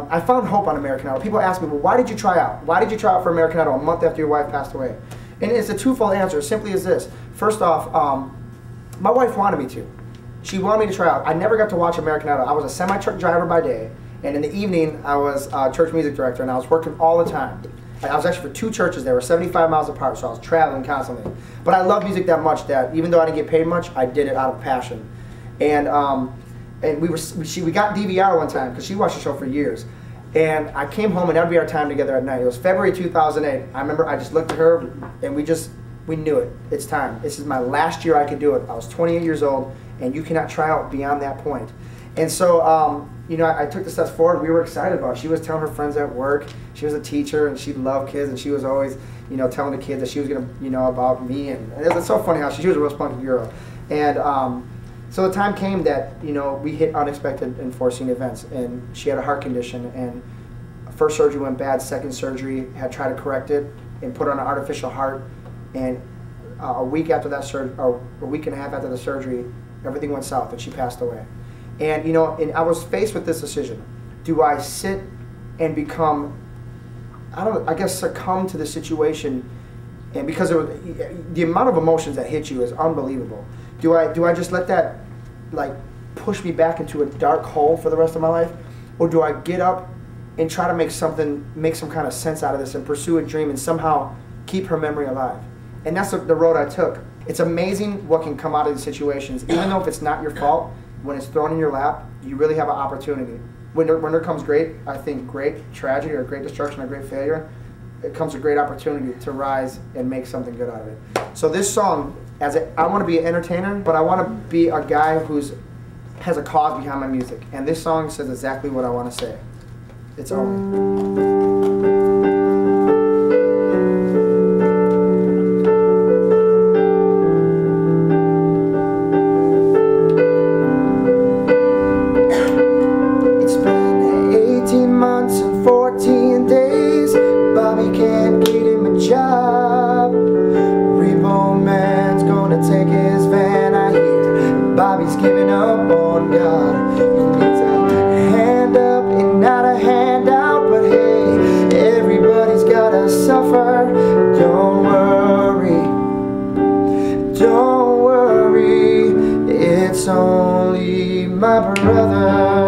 I found hope on American Idol. People ask me, well, why did you try out? Why did you try out for American Idol a month after your wife passed away? And it's a twofold answer, simply as this. First off, my wife wanted me to. She wanted me to try out. I never got to watch American Idol. I was a semi-truck driver by day, and in the evening, I was a church music director, and I was working all the time. I was actually for 2 churches. They were 75 miles apart, so I was traveling constantly. But I love music that much that even though I didn't get paid much, I did it out of passion. And we got DVR one time because she watched the show for years. And I came home and that would be our time together at night. It was February 2008. I remember I just looked at her and we knew it. It's time. This is my last year I could do it. I was 28 years old and you cannot try out beyond that point. And so, you know, I took the steps forward. We were excited about it. She was telling her friends at work. She was a teacher and she loved kids and she was always, you know, telling the kids that she was going to, you know, about me. And it's so funny how she was a real spunky girl. And so the time came that, you know, we hit unexpected and foreseen events, and she had a heart condition, and first surgery went bad, second surgery had tried to correct it and put on an artificial heart, and a week after that surgery, or a week and a half after the surgery, everything went south and she passed away. And, you know, and I was faced with this decision. Do I sit and become, I guess succumb to the situation, and because the amount of emotions that hit you is unbelievable. Do I just let that like push me back into a dark hole for the rest of my life, or do I get up and try to make some kind of sense out of this and pursue a dream and somehow keep her memory alive? And that's the road I took. It's amazing what can come out of these situations, even though if it's not your fault. When it's thrown in your lap, you really have an opportunity. When there comes great tragedy or great destruction or great failure, it comes a great opportunity to rise and make something good out of it. So this song, I want to be an entertainer, but I want to be a guy who has a cause behind my music. And this song says exactly what I want to say. It's Only. It's been 18 months and 14 days. Bobby can't get him a job. Repo Man's gonna take his van, I hear. Bobby's giving up on God. He needs a hand up and not a handout, but hey, everybody's gotta suffer. Don't worry, it's only my brother.